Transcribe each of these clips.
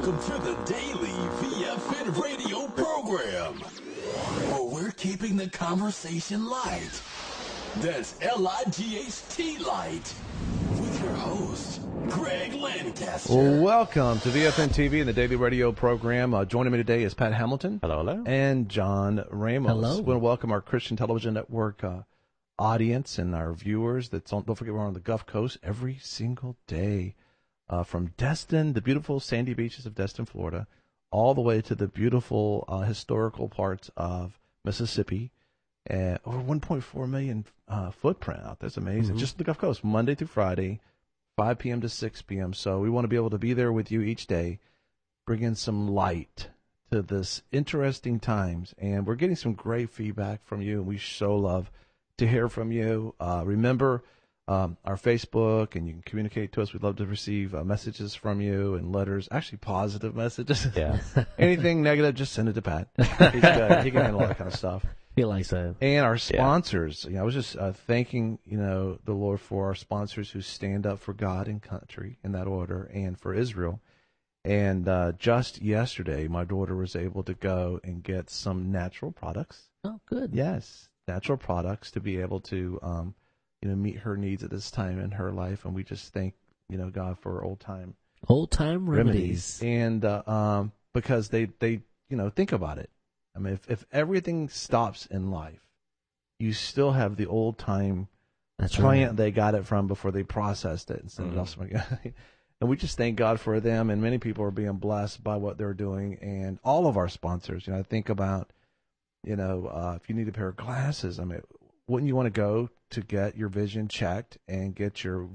Welcome to the Daily VFN radio program, where we're keeping the conversation light. That's L-I-G-H-T light. With your host, Greg Lancaster. Welcome to VFN TV and the Daily Radio program. Joining me today is Pat Hamilton. Hello, hello. And John Ramos. Hello. We want to welcome our Christian Television Network audience and our viewers. Don't forget we're on the Gulf Coast every single day. From Destin, the beautiful sandy beaches of Destin, Florida, all the way to the beautiful historical parts of Mississippi. Over 1.4 million footprint out there. That's amazing. Mm-hmm. Just the Gulf Coast, Monday through Friday, 5 p.m. to 6 p.m. So we want to be able to be there with you each day, bringing some light to this interesting times. And we're getting some great feedback from you, and we so love to hear from you. Remember our Facebook, and you can communicate to us. We'd love to receive messages from you and letters, actually positive messages. Yeah. Anything negative, just send it to Pat. He's good. He can handle all that kind of stuff. Feel like so. And our sponsors. I was just thanking, the Lord for our sponsors who stand up for God and country in that order, and for Israel. And just yesterday, my daughter was able to go and get some natural products. Oh, good. Yes, natural products to be able to, meet her needs at this time in her life. And we just thank, God for old time remedies. And because they think about it. I mean, if everything stops in life, you still have the old time plant they got it from before they processed it and sent it off. And we just thank God for them. And many people are being blessed by what they're doing. And all of our sponsors, I think about, if you need a pair of glasses, wouldn't you want to go to get your vision checked and get your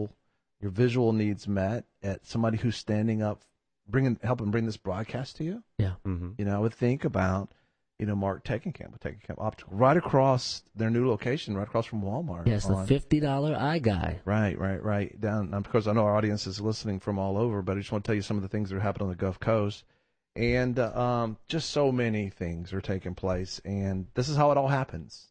visual needs met at somebody who's standing up, helping bring this broadcast to you? Yeah. Mm-hmm. I would think about, Mark Tekenkamp with Tekenkamp Optical, right across their new location, right across from Walmart. Yes, the $50 eye guy. Right. Down, because I know our audience is listening from all over, but I just want to tell you some of the things that are happening on the Gulf Coast. And just so many things are taking place. And this is how it all happens.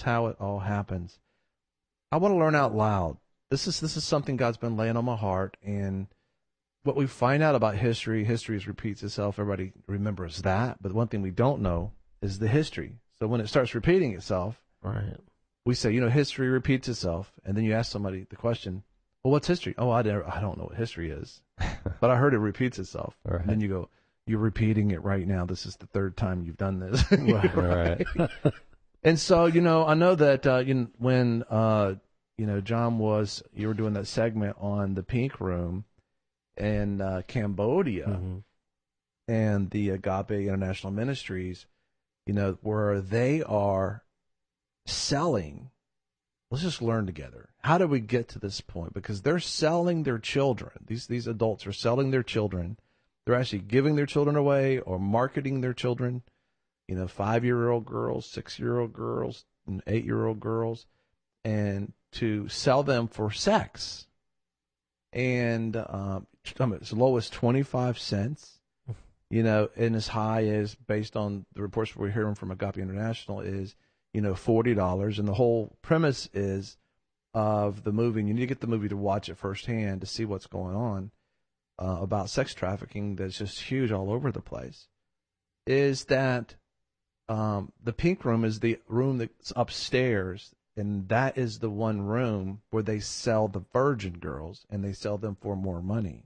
I want to learn out loud. This is something God's been laying on my heart. And what we find out about history repeats itself. Everybody remembers that. But one thing we don't know is the history. So when it starts repeating itself, right, we say, history repeats itself. And then you ask somebody the question, well, what's history? Oh, I don't know what history is. But I heard it repeats itself. Right. And then you go, you're repeating it right now. This is the third time you've done this. Right. And so, I know that when, John you were doing that segment on the Pink Room in Cambodia and the Agape International Ministries, where they are selling. Let's just learn together. How do we get to this point? Because they're selling their children. These adults are selling their children. They're actually giving their children away or marketing their children. 5-year-old girls, 6-year-old girls, and 8-year-old girls, and to sell them for sex. And as low as 25 cents, and as high as, based on the reports we're hearing from Agape International, is, $40. And the whole premise is of the movie, and you need to get the movie to watch it firsthand to see what's going on about sex trafficking that's just huge all over the place, is that the Pink Room is the room that's upstairs, and that is the one room where they sell the virgin girls, and they sell them for more money.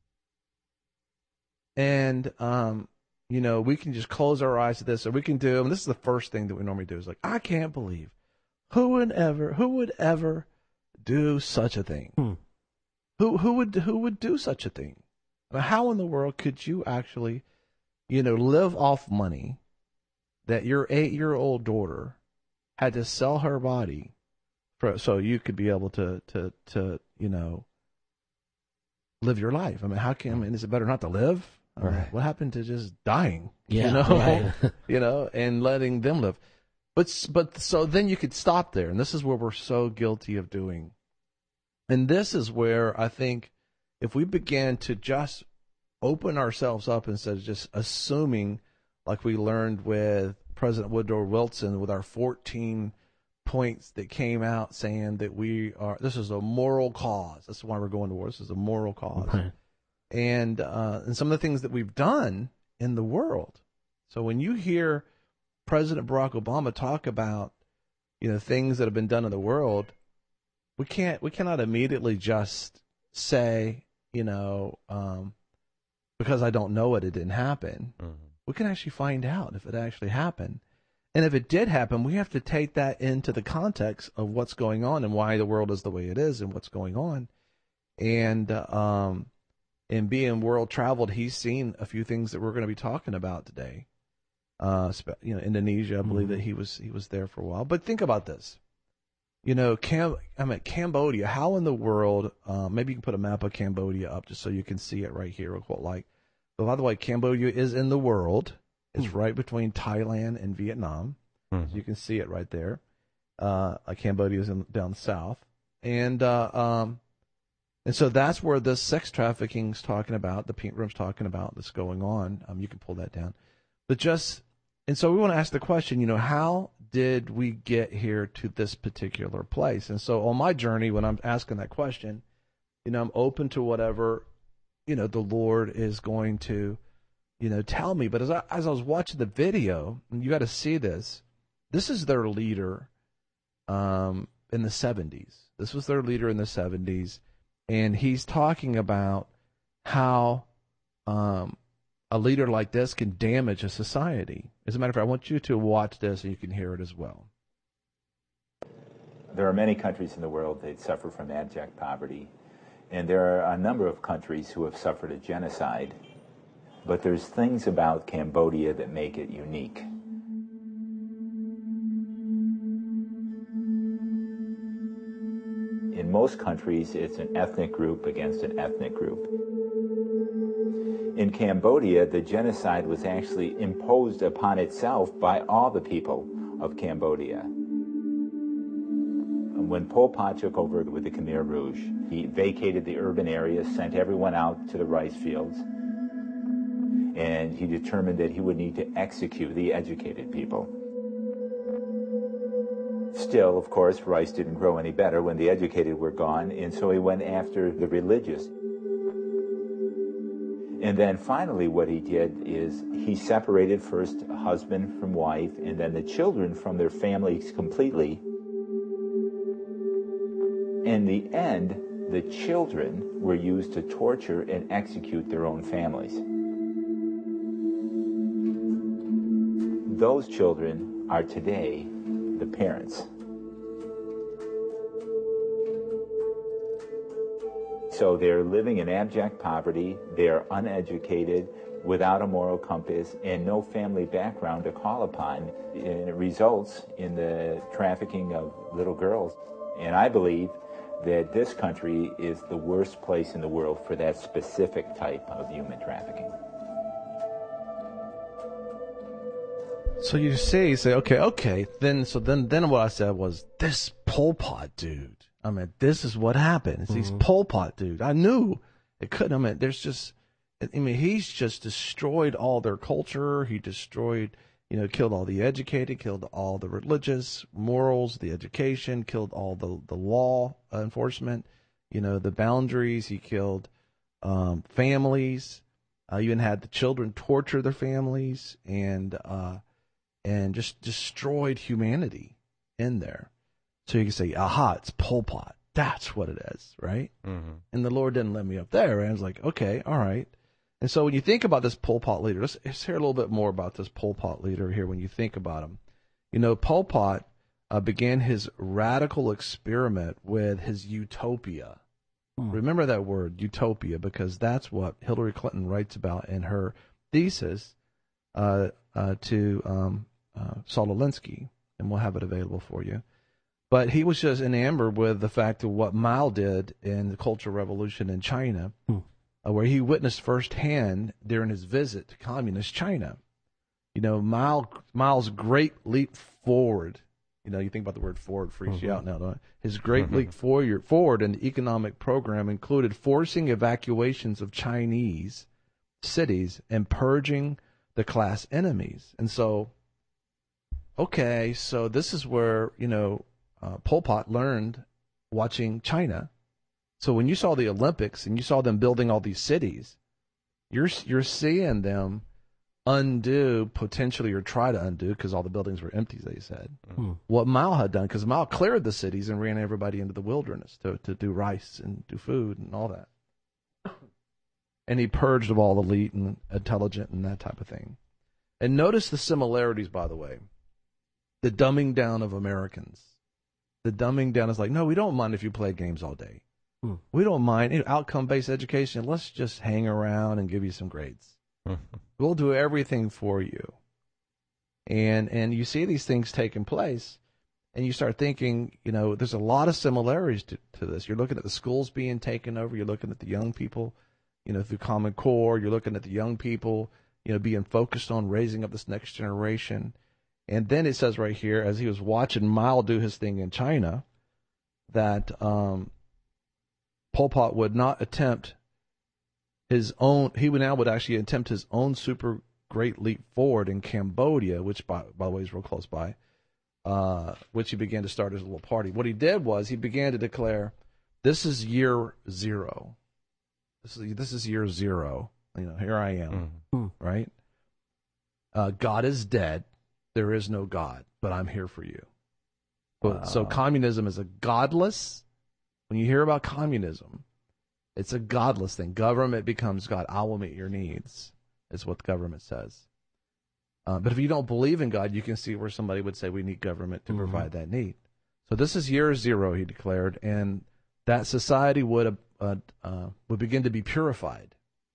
And, we can just close our eyes to this, or we can do, and this is the first thing that we normally do, is like, I can't believe who would ever do such a thing? Who would do such a thing? How in the world could you actually, live off money that your 8-year-old daughter had to sell her body so you could be able to live your life? Is it better not to live? Right. What happened to just dying? Yeah, right. And letting them live. But so then you could stop there, and this is where we're so guilty of doing. And this is where I think if we began to just open ourselves up instead of just assuming, like we learned with President Woodrow Wilson with our 14 points that came out saying that this is a moral cause. That's why we're going to war. This is a moral cause. Right. and some of the things that we've done in the world. So when you hear President Barack Obama talk about, things that have been done in the world, we cannot immediately just say, because I don't know it didn't happen. Mm-hmm. We can actually find out if it actually happened. And if it did happen, we have to take that into the context of what's going on and why the world is the way it is and what's going on. And being world traveled, he's seen a few things that we're going to be talking about today. Indonesia, I believe that he was there for a while. But think about this. Cambodia, how in the world, maybe you can put a map of Cambodia up just so you can see it right here. But by the way, Cambodia is in the world. It's right between Thailand and Vietnam. So you can see it right there. Cambodia is down south. And so that's where this sex trafficking's talking about, the Pink Room's talking about that's going on. You can pull that down. And so we want to ask the question, how did we get here to this particular place? And so on my journey, when I'm asking that question, I'm open to whatever, the Lord is going to, tell me. But as I was watching the video, and you got to see this, this is their leader in the 70s. This was their leader in the 70s. And he's talking about how a leader like this can damage a society. As a matter of fact, I want you to watch this and you can hear it as well. There are many countries in the world that suffer from abject poverty, and there are a number of countries who have suffered a genocide. But there's things about Cambodia that make it unique. In most countries, it's an ethnic group against an ethnic group. In Cambodia, the genocide was actually imposed upon itself by all the people of Cambodia. When Pol Pot took over with the Khmer Rouge, he vacated the urban areas, sent everyone out to the rice fields, and he determined that he would need to execute the educated people. Still, of course, rice didn't grow any better when the educated were gone, and so he went after the religious. And then finally what he did is he separated first husband from wife and then the children from their families completely. In the end, the children were used to torture and execute their own families. Those children are today the parents. So they're living in abject poverty, they're uneducated, without a moral compass, and no family background to call upon. And it results in the trafficking of little girls. And I believe that this country is the worst place in the world for that specific type of human trafficking. So you say, okay, then what I said was, this Pol Pot dude. I mean, this is what happened. It's these Pol Pot dude. I knew it couldn't. He's just destroyed all their culture. He destroyed, killed all the educated, killed all the religious morals, the education, killed all the law enforcement, the boundaries. He killed families. Even had the children torture their families and just destroyed humanity in there. So you can say, aha, it's Pol Pot. That's what it is, right? Mm-hmm. And the Lord didn't let me up there. And I was like, okay, all right. And so when you think about this Pol Pot leader, let's hear a little bit more about this Pol Pot leader here when you think about him. Pol Pot began his radical experiment with his utopia. Remember that word, utopia, because that's what Hillary Clinton writes about in her thesis to Saul Alinsky, and we'll have it available for you. But he was just enamored with the fact of what Mao did in the Cultural Revolution in China, where he witnessed firsthand during his visit to communist China. Mao's great leap forward. You think about the word forward, freaks you out now, don't it? His great leap forward in the economic program included forcing evacuations of Chinese cities and purging the class enemies. And so, so this is where, Pol Pot learned watching China So when you saw the Olympics and you saw them building all these cities, you're seeing them undo potentially, or try to undo, because all the buildings were empty, they said, what Mao had done, because Mao cleared the cities and ran everybody into the wilderness to do rice and do food and all that. And he purged of all elite and intelligent and that type of thing. And notice the similarities, by the way. The dumbing down of Americans. The dumbing down is like, no, we don't mind if you play games all day. We don't mind outcome-based education. Let's just hang around and give you some grades. We'll do everything for you. And you see these things taking place, and you start thinking, there's a lot of similarities to this. You're looking at the schools being taken over. You're looking at the young people, through Common Core. You're looking at the young people, being focused on raising up this next generation. And then it says right here, as he was watching Mao do his thing in China, that Pol Pot would not attempt his own, would actually attempt his own super great leap forward in Cambodia, which, by the way, is real close by, which he began to start as a little party. What he did was he began to declare, this is year zero. This is year zero. Here I am, right? God is dead. There is no God, but I'm here for you. Wow. So communism is a godless, when you hear about communism, it's a godless thing. Government becomes God. I will meet your needs, is what the government says. But if you don't believe in God, you can see where somebody would say we need government to provide that need. So this is year zero, he declared, and that society would begin to be purified.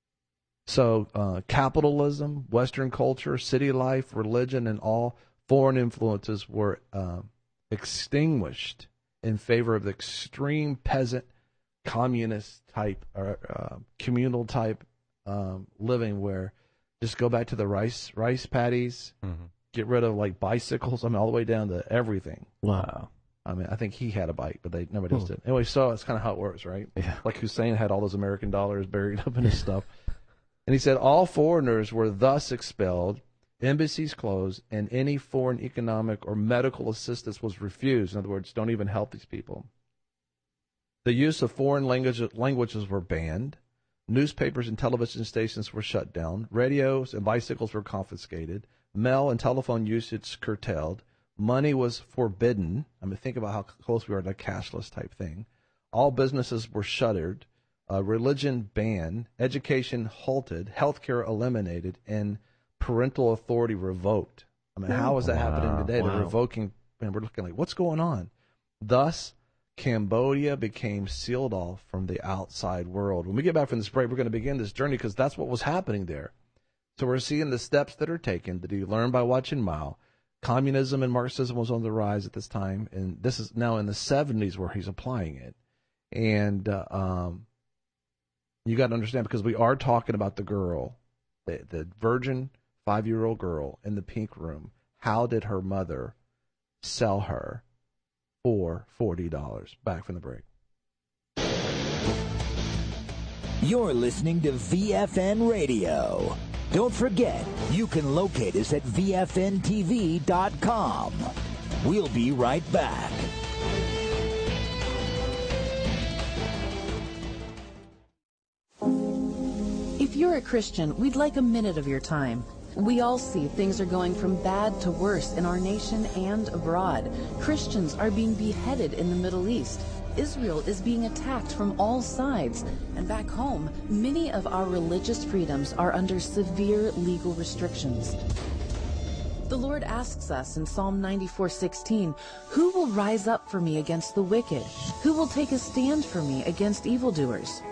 So capitalism, Western culture, city life, religion, and all foreign influences were extinguished in favor of the extreme peasant, communist type, or communal type living, where just go back to the rice paddies, get rid of like bicycles, all the way down to everything. Wow. I think he had a bike, but nobody else did. Anyway, so it's kind of how it works, right? Yeah. Like Hussein had all those American dollars buried up in his stuff. And he said all foreigners were thus expelled, embassies closed, and any foreign economic or medical assistance was refused. In other words, don't even help these people. The use of foreign languages were banned. Newspapers and television stations were shut down. Radios and bicycles were confiscated. Mail and telephone usage curtailed. Money was forbidden. Think about how close we are to a cashless type thing. All businesses were shuttered. Religion banned. Education halted. Healthcare eliminated. And parental authority revoked. How is that happening today? They're revoking, and we're looking like, what's going on? Thus, Cambodia became sealed off from the outside world. When we get back from this break, we're going to begin this journey, because that's what was happening there. So we're seeing the steps that are taken that he learned by watching Mao. Communism and Marxism was on the rise at this time, and this is now in the 70s where he's applying it. And you got to understand, because we are talking about the girl, the virgin 5-year-old girl in the pink room. How did her mother sell her for $40? Back from the break. You're listening to VFN Radio. Don't forget, you can locate us at VFNTV.com. We'll be right back. If you're a Christian, we'd like a minute of your time. We all see things are going from bad to worse in our nation and abroad. Christians are being beheaded in the Middle East. Israel is being attacked from all sides. And back home, many of our religious freedoms are under severe legal restrictions. The Lord asks us in Psalm 94:16, "Who will rise up for me against the wicked? Who will take a stand for me against evildoers?"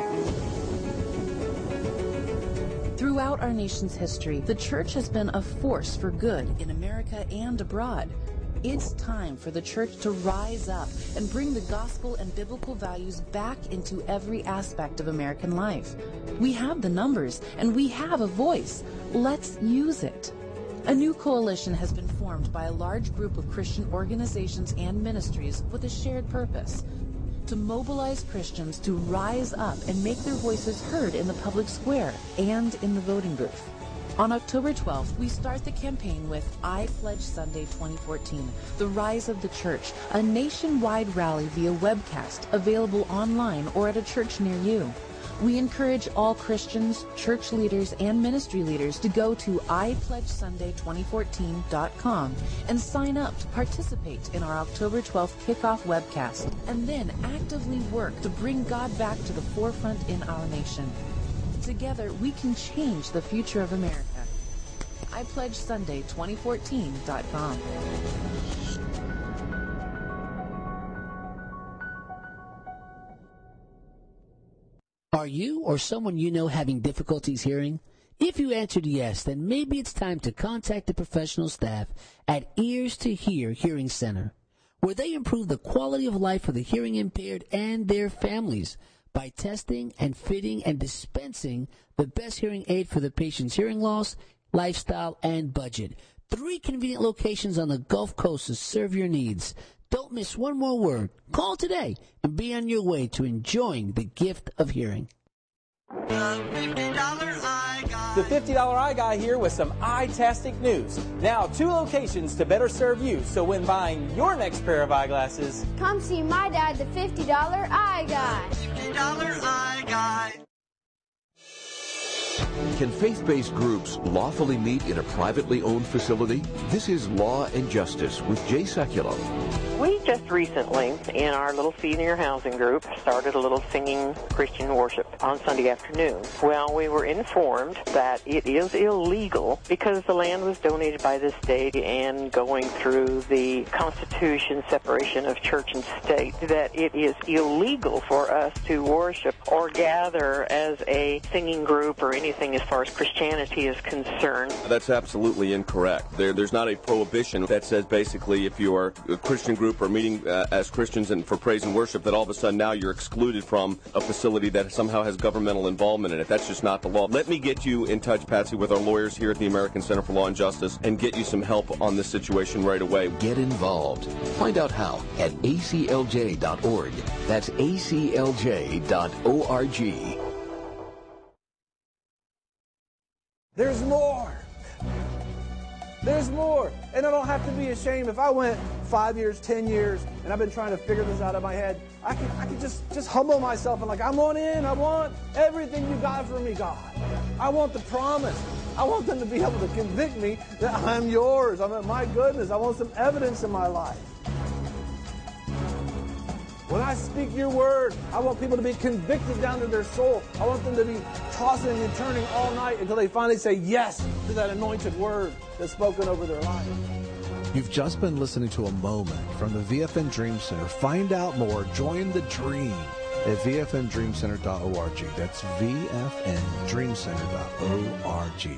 Throughout our nation's history, the church has been a force for good in America and abroad. It's time for the church to rise up and bring the gospel and biblical values back into every aspect of American life. We have the numbers and we have a voice. Let's use it. A new coalition has been formed by a large group of Christian organizations and ministries with a shared purpose: to mobilize Christians to rise up and make their voices heard in the public square and in the voting booth. On October 12th, we start the campaign with I Pledge Sunday 2014, The Rise of the Church, a nationwide rally via webcast available online or at a church near you. We encourage all Christians, church leaders, and ministry leaders to go to iPledgeSunday2014.com and sign up to participate in our October 12th kickoff webcast, and then actively work to bring God back to the forefront in our nation. Together, we can change the future of America. iPledgeSunday2014.com. Are you or someone you know having difficulties hearing? If you answered yes, then maybe it's time to contact the professional staff at Ears to Hear Hearing Center, where they improve the quality of life for the hearing impaired and their families by testing and fitting and dispensing the best hearing aid for the patient's hearing loss, lifestyle, and budget. 3 convenient locations on the Gulf Coast to serve your needs. Don't miss one more word. Call today and be on your way to enjoying the gift of hearing. The $50 Eye Guy here with some eye-tastic news. Now 2 locations to better serve you, so when buying your next pair of eyeglasses, come see my dad, the $50 Eye Guy. $50 Eye Guy. Can faith-based groups lawfully meet in a privately owned facility? This is Law and Justice with Jay Sekulow. We just recently, in our little senior housing group, started a little singing Christian worship on Sunday afternoon. Well, we were informed that it is illegal because the land was donated by the state and going through the Constitution separation of church and state, that it is illegal for us to worship or gather as a singing group or anything as far as Christianity is concerned. That's absolutely incorrect. There's not a prohibition that says basically if you are a Christian group or meeting as Christians and for praise and worship that all of a sudden now you're excluded from a facility that somehow has governmental involvement in it. That's just not the law. Let me get you in touch, Patsy, with our lawyers here at the American Center for Law and Justice and get you some help on this situation right away. Get involved. Find out how at aclj.org. That's aclj.org. There's more. There's more. And I don't have to be ashamed. If I went 5 years, 10 years, and I've been trying to figure this out in my head, I can just humble myself and I want in. I want everything you got for me, God. I want the promise. I want them to be able to convict me that I'm yours. My goodness, I want some evidence in my life. When I speak your word, I want people to be convicted down to their soul. I want them to be tossing and turning all night until they finally say yes to that anointed word that's spoken over their life. You've just been listening to a moment from the VFN Dream Center. Find out more. Join the dream at vfndreamcenter.org. That's vfndreamcenter.org.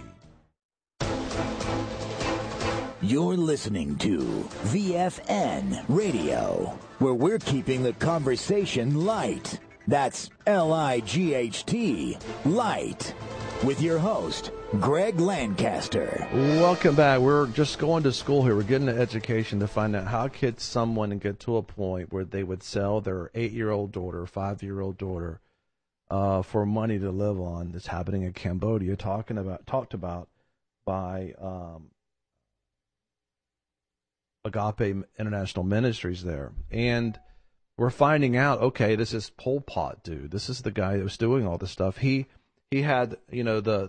You're listening to VFN Radio, where we're keeping the conversation light. That's L-I-G-H-T, light. With your host, Greg Lancaster. Welcome back. We're just going to school here. We're getting an education to find out how could someone get to a point where they would sell their 8-year-old daughter, 5-year-old daughter, for money to live on. That's happening in Cambodia, talked about by Agape International Ministries there. And we're finding out, okay, this is Pol Pot dude. This is the guy that was doing all this stuff. He had, the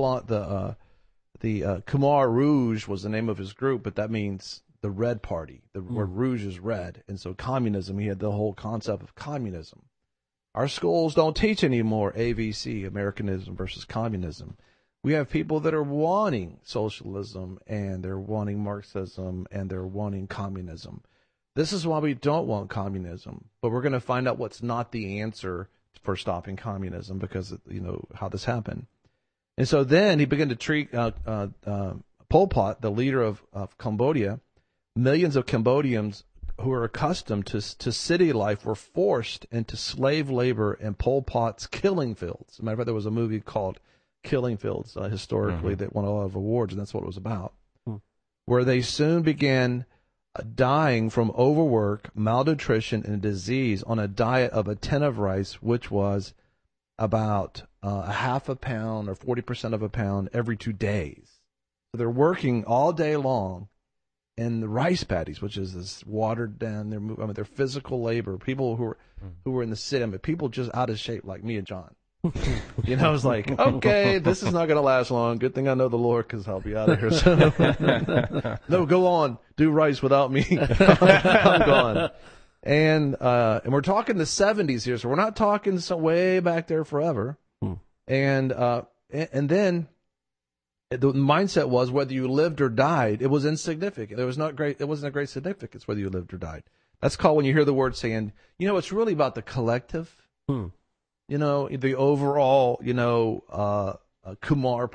Khmer Rouge was the name of his group, but that means the Red Party. The word Rouge is red. And so communism, he had the whole concept of communism. Our schools don't teach anymore AVC, Americanism versus communism. We have people that are wanting socialism, and they're wanting Marxism, and they're wanting communism. This is why we don't want communism, but we're going to find out what's not the answer for stopping communism, because how this happened. And so then he began to treat Pol Pot, the leader of Cambodia. Millions of Cambodians who are accustomed to city life were forced into slave labor in Pol Pot's killing fields. As a matter of fact, there was a movie called Killing Fields historically that won a lot of awards, and that's what it was about, where they soon began dying from overwork, malnutrition, and disease on a diet of a tin of rice, which was about a half a pound or 40% of a pound every 2 days. So they're working all day long in the rice paddies, which is this watered down. Their physical labor. People who were in the city. I mean, people just out of shape like me and John. You know, it's like, okay, this is not going to last long. Good thing I know the Lord, because I'll be out of here soon. No, go on. Do rice without me. I'm gone. And we're talking the 70s here, so we're not talking so way back there forever. And then the mindset was whether you lived or died, it was insignificant. It wasn't a great significance whether you lived or died. That's called when you hear the word saying, you know, it's really about the collective. You know, the overall, you know, Khmer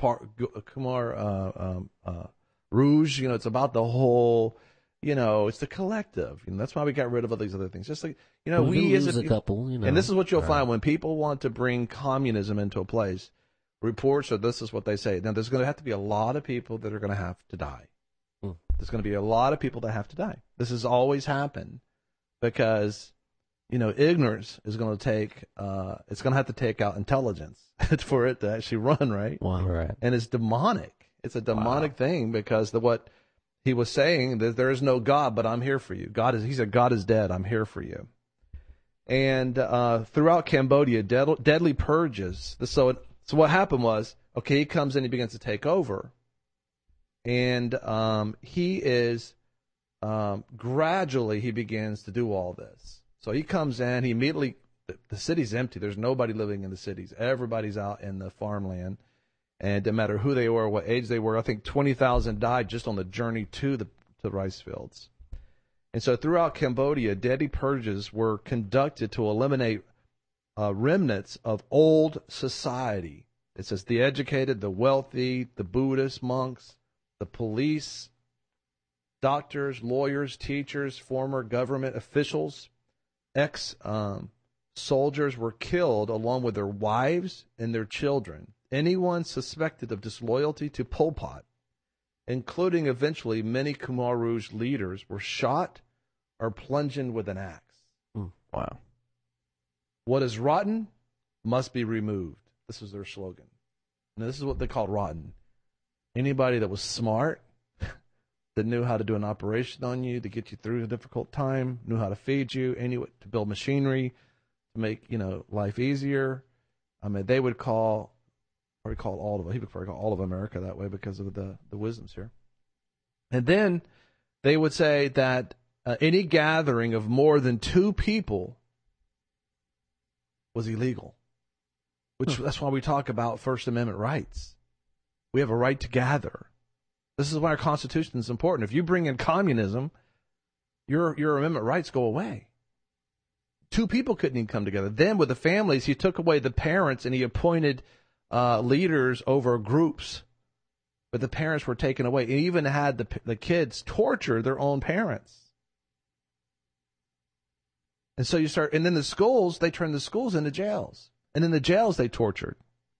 Rouge, you know, it's about the whole, you know, it's the collective. You know, that's why we got rid of all these other things. Just like, you know, we as a couple, you know. And this is what you'll find when people want to bring communism into a place. Reports, or this is what they say. Now, there's going to have to be a lot of people that are going to have to die. There's going to be a lot of people that have to die. This has always happened because, you know, ignorance is going to take, it's going to have to take out intelligence for it to actually run, right? Wow. Right. And it's demonic. It's a demonic thing because what he was saying, that there is no God, but I'm here for you. He said, God is dead. I'm here for you. And throughout Cambodia, deadly purges. So what happened was, okay, he comes in, he begins to take over. And he is, gradually, he begins to do all this. So he comes in, he immediately, the city's empty. There's nobody living in the cities. Everybody's out in the farmland. And no matter who they were, what age they were, I think 20,000 died just on the journey to the rice fields. And so throughout Cambodia, deadly purges were conducted to eliminate remnants of old society. It says the educated, the wealthy, the Buddhist monks, the police, doctors, lawyers, teachers, former government officials, ex-soldiers were killed along with their wives and their children. Anyone suspected of disloyalty to Pol Pot, including eventually many Khmer Rouge leaders, were shot or plunged with an axe. Wow. What is rotten must be removed. This is their slogan. Now, this is what they called rotten. Anybody that was smart, that knew how to do an operation on you to get you through a difficult time, knew how to feed you, to build machinery, to make, you know, life easier. I mean, they would call, or he called all of it. He would probably call all of America that way because of the wisdoms here. And then they would say that any gathering of more than 2 people was illegal. That's why we talk about First Amendment rights. We have a right to gather. This is why our Constitution is important. If you bring in communism, your amendment rights go away. 2 people couldn't even come together. Then with the families, he took away the parents and he appointed leaders over groups. But the parents were taken away. He even had the kids torture their own parents. And so and then the schools, they turned the schools into jails. And in the jails, they tortured.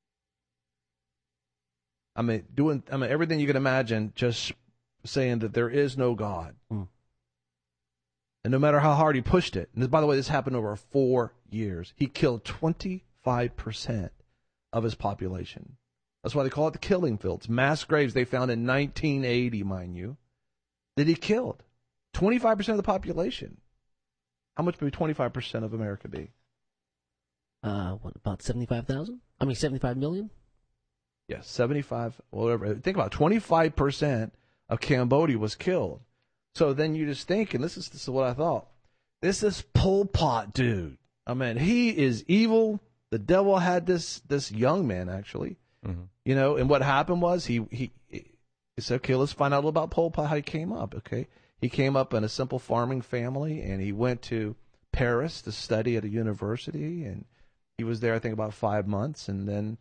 I mean, everything you can imagine, just saying that there is no God. And no matter how hard he pushed it, and by the way, this happened over 4 years, he killed 25% of his population. That's why they call it the killing fields. Mass graves they found in 1980, mind you, that he killed. 25% of the population. How much would 25% of America be? About 75,000? 75 million? Yes, 75, whatever. Think about it, 25% of Cambodia was killed. So then you just think, and this is what I thought. This is Pol Pot, dude. I mean, he is evil. The devil had this young man, actually. You know, and what happened was he said, okay, let's find out a little about Pol Pot, how he came up, okay? He came up in a simple farming family, and he went to Paris to study at a university, and he was there, I think, about 5 months, and then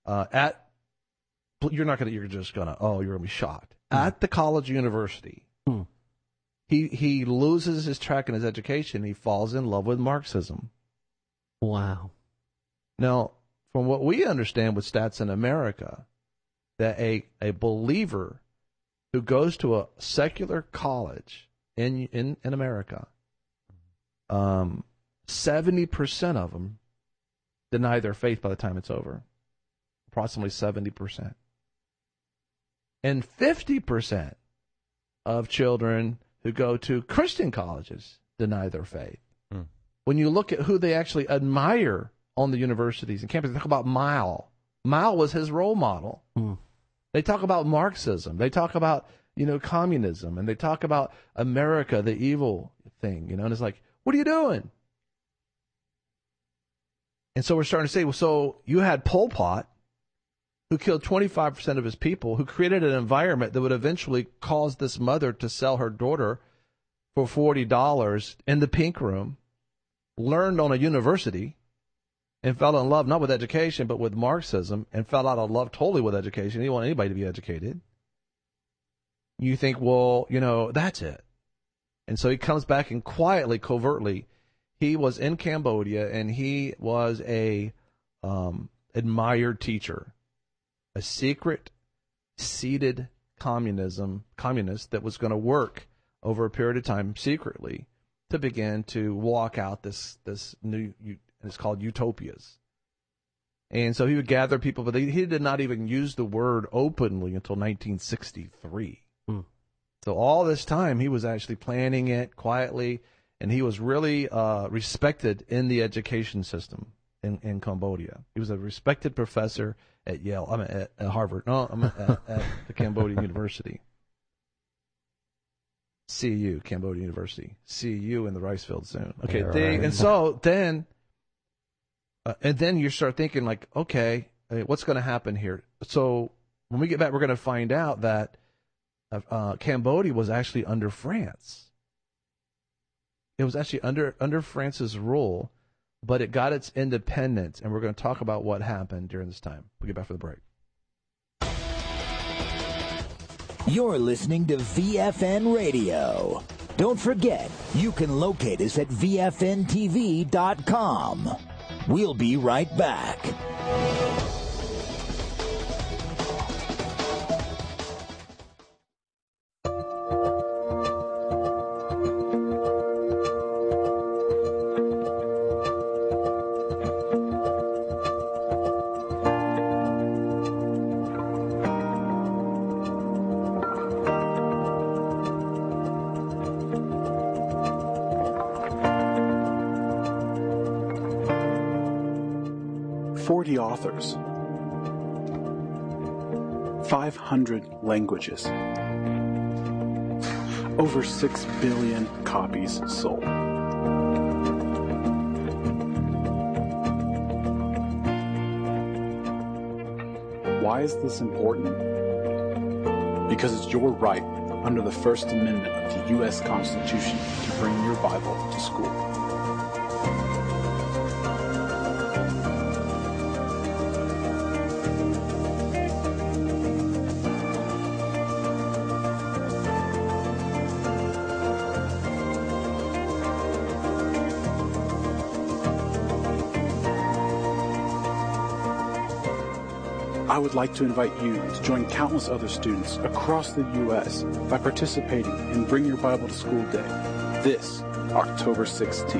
you're just gonna be shocked. At the college university, he loses his track in his education. He falls in love with Marxism. Wow. Now, from what we understand with Stats in America, that a believer who goes to a secular college in America, 70% of them deny their faith by the time it's over. approximately 70%. And 50% of children who go to Christian colleges deny their faith. When you look at who they actually admire on the universities and campuses, they talk about Mile. Mile was his role model. They talk about Marxism. They talk about, communism. And they talk about America, the evil thing, and it's like, what are you doing? And so we're starting to say, well, so you had Pol Pot, who killed 25% of his people, who created an environment that would eventually cause this mother to sell her daughter for $40 in the pink room, learned on a university, and fell in love not with education but with Marxism, and fell out of love totally with education. He didn't want anybody to be educated. You think, well, that's it. And so he comes back and quietly, covertly, he was in Cambodia and he was a admired teacher, a secret seeded communist that was going to work over a period of time secretly to begin to walk out this new, it's called utopias. And so he would gather people, but he did not even use the word openly until 1963. So all this time he was actually planning it quietly, and he was really respected in the education system in Cambodia. He was a respected professor at Yale, at Harvard, at the Cambodian University. CU, Cambodia University. See you in the rice field soon. Okay, and so then, and then you start thinking like, okay, what's going to happen here? So when we get back, we're going to find out that Cambodia was actually under France. It was actually under France's rule, but it got its independence, and we're going to talk about what happened during this time. We'll get back for the break. You're listening to VFN Radio. Don't forget, you can locate us at VFNTV.com. We'll be right back. Authors, 500 languages, over 6 billion copies sold. Why is this important? Because it's your right under the First Amendment of the U.S. Constitution to bring your Bible to school. I would like to invite you to join countless other students across the U.S. by participating in Bring Your Bible to School Day this October 16th.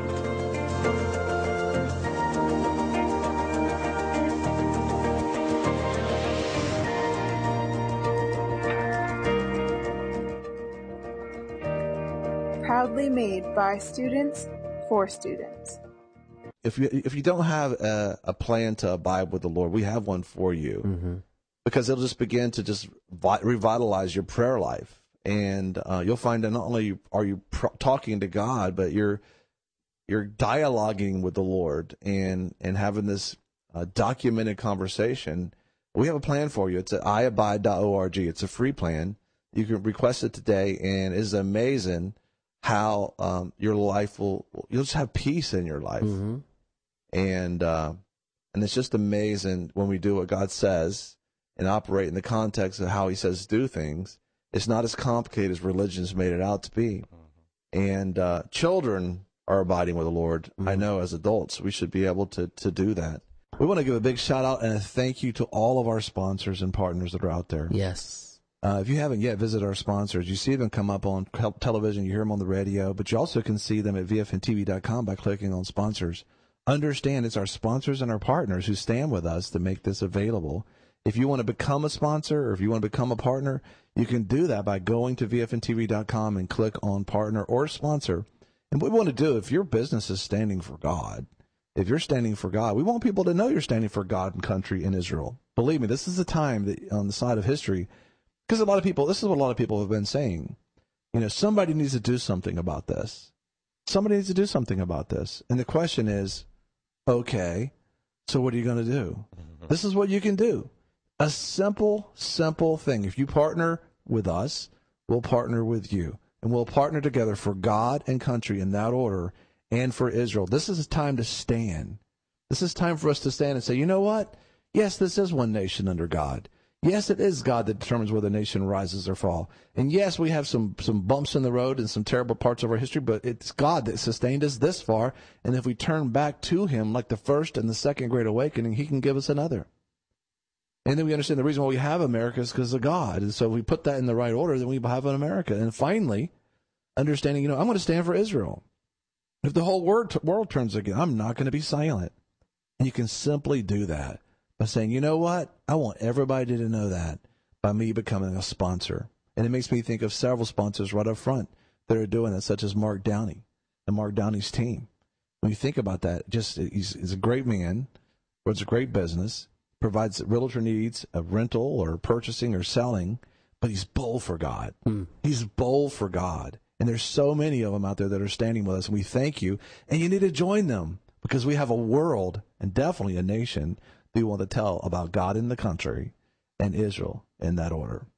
Proudly made by students for students. If you don't have a plan to abide with the Lord, we have one for you, because it'll just begin to just revitalize your prayer life, and you'll find that not only are you talking to God, but you're dialoguing with the Lord and having this documented conversation. We have a plan for you. It's at iabide.org. It's a free plan. You can request it today, and it's amazing how your life you'll just have peace in your life. And it's just amazing when we do what God says and operate in the context of how he says do things. It's not as complicated as religion's made it out to be. And children are abiding with the Lord. I know as adults we should be able to do that. We want to give a big shout out and a thank you to all of our sponsors and partners that are out there. Yes. If you haven't yet visited our sponsors, you see them come up on television, you hear them on the radio, but you also can see them at VFNTV.com by clicking on sponsors. understand it's our sponsors and our partners who stand with us to make this available. If you want to become a sponsor or if you want to become a partner, you can do that by going to vfntv.com and click on partner or sponsor. And what we want to do, if your business is standing for God, if you're standing for God, we want people to know you're standing for God and country in Israel. Believe me, this is a time that on the side of history, because this is what a lot of people have been saying. Somebody needs to do something about this. Somebody needs to do something about this. And the question is, okay, so what are you going to do? This is what you can do. A simple thing. If you partner with us, we'll partner with you. And we'll partner together for God and country in that order and for Israel. This is a time to stand. This is time for us to stand and say, you know what? Yes, this is one nation under God. Yes, it is God that determines whether a nation rises or falls. And yes, we have some bumps in the road and some terrible parts of our history, but it's God that sustained us this far. And if we turn back to him, like the first and the second Great Awakening, he can give us another. And then we understand the reason why we have America is because of God. And so if we put that in the right order, then we have an America. And finally, understanding, I'm going to stand for Israel. If the whole world turns against, I'm not going to be silent. And you can simply do that by saying, you know what? I want everybody to know that by me becoming a sponsor. And it makes me think of several sponsors right up front that are doing that, such as Mark Downey and Mark Downey's team. When you think about that, he's a great man, runs a great business, provides realtor needs of rental or purchasing or selling, but he's bold for God. He's bold for God. And there's so many of them out there that are standing with us, and we thank you. And you need to join them because we have a world and definitely a nation that we want to tell about God in the country and Israel in that order.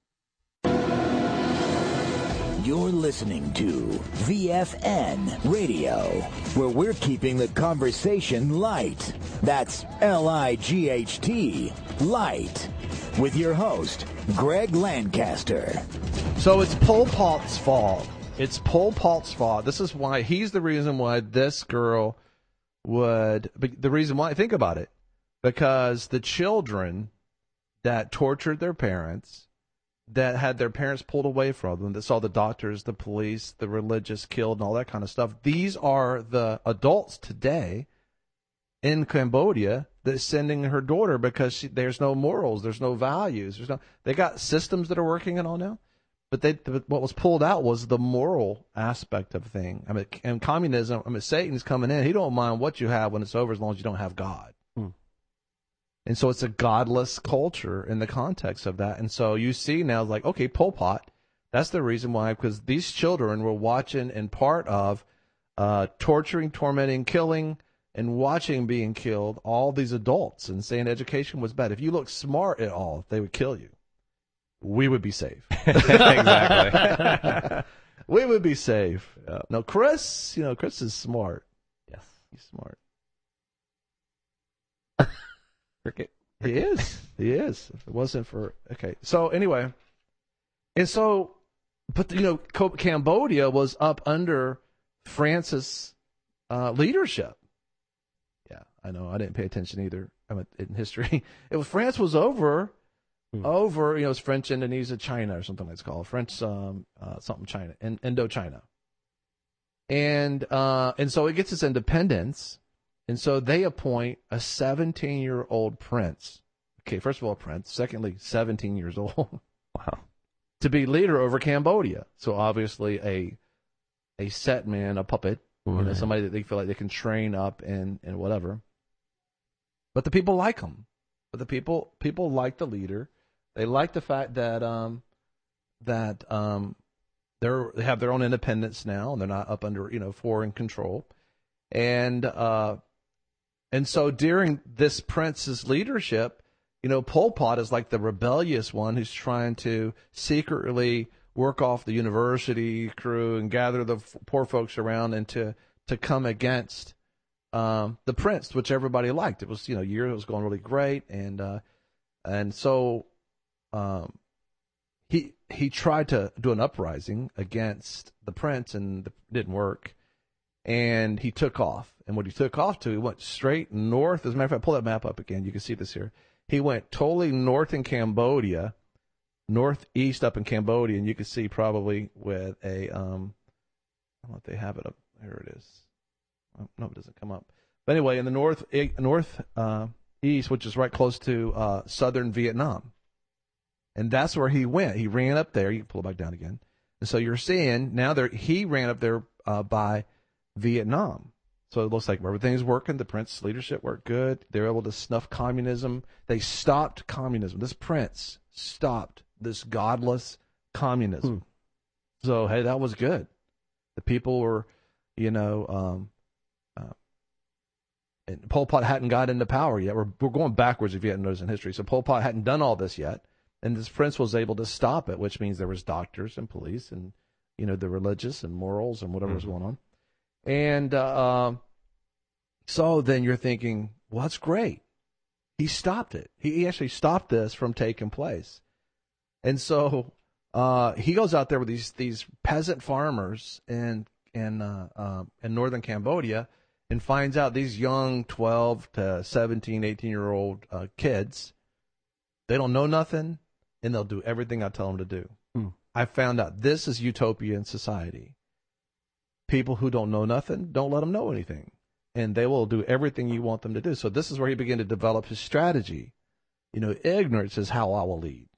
You're listening to VFN Radio, where we're keeping the conversation light. That's L-I-G-H-T, light. With your host, Greg Lancaster. So it's Pol Pot's fault. It's Pol Pot's fault. This is why he's the reason why this girl would, the reason why, think about it, because the children that tortured their parents, that had their parents pulled away from them, that saw the doctors, the police, the religious killed, and all that kind of stuff. These are the adults today in Cambodia that's sending her daughter because there's no morals, there's no values, they got systems that are working and all now, but what was pulled out was the moral aspect of thing. And communism, Satan's coming in. He don't mind what you have when it's over as long as you don't have God. And so it's a godless culture in the context of that. And so you see now, like, okay, Pol Pot, that's the reason why, because these children were watching and part of torturing, tormenting, killing, and watching being killed all these adults and saying education was bad. If you look smart at all, they would kill you. We would be safe. Exactly. We would be safe. No, Chris, Chris is smart. Yes. He's smart. Cricket. He is. If it wasn't for, okay. So anyway, and so, but Cambodia was up under France's leadership. Yeah, I know. I didn't pay attention either. In history, France was over. It's French Indonesia, China, or something like it's called. French something China, Indochina. And so it gets its independence. And so they appoint a 17-year-old prince. Okay, first of all, prince. Secondly, 17 years old. Wow. To be leader over Cambodia. So obviously a set man, a puppet, somebody that they feel like they can train up and whatever. But the people like him. But the people like the leader. They like the fact that they have their own independence now, and they're not up under foreign control. And so during this prince's leadership, Pol Pot is like the rebellious one who's trying to secretly work off the university crew and gather the poor folks around and to come against the prince, which everybody liked. It was, year it was going really great, and so he tried to do an uprising against the prince, and it didn't work. And he took off. And what he took off to, he went straight north. As a matter of fact, pull that map up again. You can see this here. He went totally north in Cambodia, northeast up in Cambodia, and you can see probably with a, I don't know if they have it up. Here it is. No, it doesn't come up. But anyway, in the north east, which is right close to southern Vietnam. And that's where he went. He ran up there. You can pull it back down again. And so you're seeing now he ran up there by Vietnam. So it looks like everything's working. The Prince leadership worked good. They were able to snuff communism. They stopped communism. This Prince stopped this godless communism. So, hey, that was good. The people were, and Pol Pot hadn't got into power yet. We're going backwards if you hadn't noticed in history. So Pol Pot hadn't done all this yet. And this Prince was able to stop it, which means there was doctors and police and, the religious and morals and whatever was going on. And so then you're thinking, well, that's great. He stopped it. He actually stopped this from taking place. And so he goes out there with these peasant farmers in northern Cambodia and finds out these young 12 to 17, 18-year-old kids, they don't know nothing, and they'll do everything I tell them to do. I found out this is utopia in society. People who don't know nothing, don't let them know anything. And they will do everything you want them to do. So this is where he began to develop his strategy. Ignorance is how I will lead,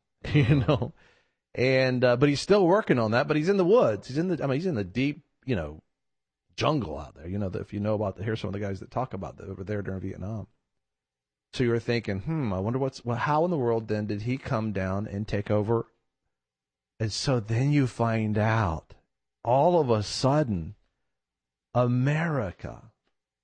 And, but he's still working on that, but he's in the woods. He's in the deep, jungle out there. If you know about here's some of the guys that talk about that over there during Vietnam. So you're thinking, I wonder how in the world then did he come down and take over? And so then you find out all of a sudden, America.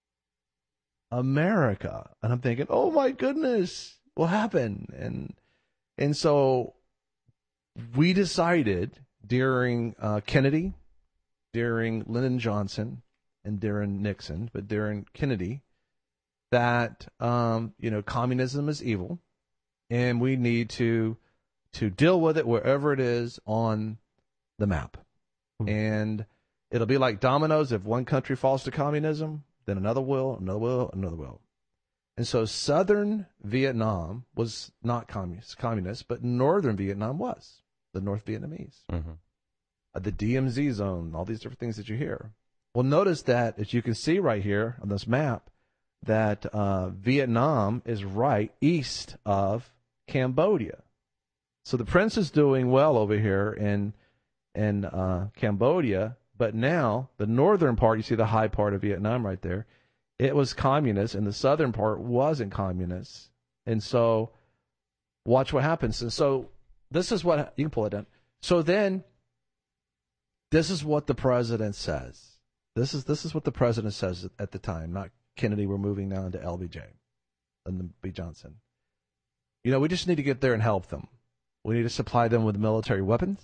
And I'm thinking, oh my goodness, what happened? And so we decided during Kennedy, during Lyndon Johnson, and during Nixon, but during Kennedy, that communism is evil, and we need to deal with it wherever it is on the map. And it'll be like dominoes. If one country falls to communism, then another will. And so southern Vietnam was not communist, but northern Vietnam was, the North Vietnamese. The DMZ zone, all these different things that you hear. Well, notice that, as you can see right here on this map, that Vietnam is right east of Cambodia. So the Prince is doing well over here in Cambodia, but now the northern part, you see the high part of Vietnam right there, it was communist, and the southern part wasn't communist. And so watch what happens. And so this is what, you can pull it down. So then this is what the president says. This is what the president says at the time, not Kennedy. We're moving now into LBJ and B. Johnson. We just need to get there and help them. We need to supply them with military weapons.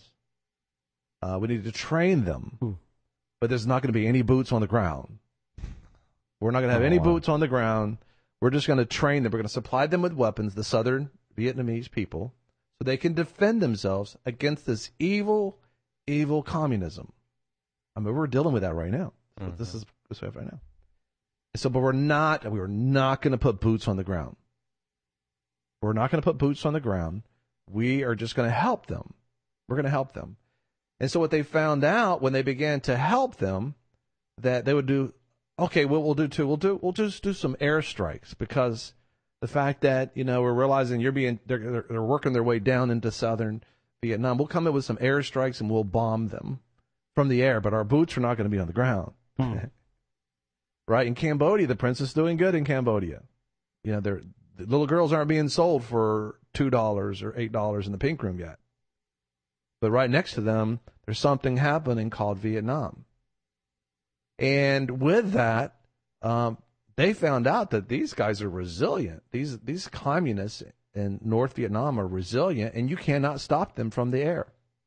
We need to train them. But there's not going to be any boots on the ground. We're not going to have any boots on the ground. We're just going to train them. We're going to supply them with weapons, the southern Vietnamese people, so they can defend themselves against this evil, evil communism. We're dealing with that right now. This is what we have right now. So, but we're not going to put boots on the ground. We're not going to put boots on the ground. We are just going to help them. We're going to help them. And so what they found out when they began to help them, that they would do, okay, what we'll do too, we'll just do some airstrikes, because the fact that, we're realizing they're working their way down into southern Vietnam. We'll come in with some airstrikes and we'll bomb them from the air, but our boots are not going to be on the ground. Right? In Cambodia, the Prince is doing good in Cambodia. The little girls aren't being sold for $2 or $8 in the pink room yet. But right next to them, there's something happening called Vietnam. And with that, they found out that these guys are resilient. These communists in North Vietnam are resilient, and you cannot stop them from the air.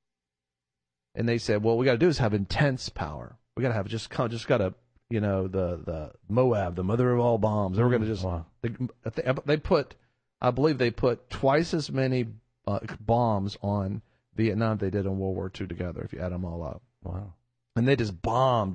And they said, well, what we got to do is have intense power. We got to have the Moab, the mother of all bombs. We're going to just I believe they put twice as many bombs on Vietnam they did in World War II together, if you add them all up. Wow. And they just bomb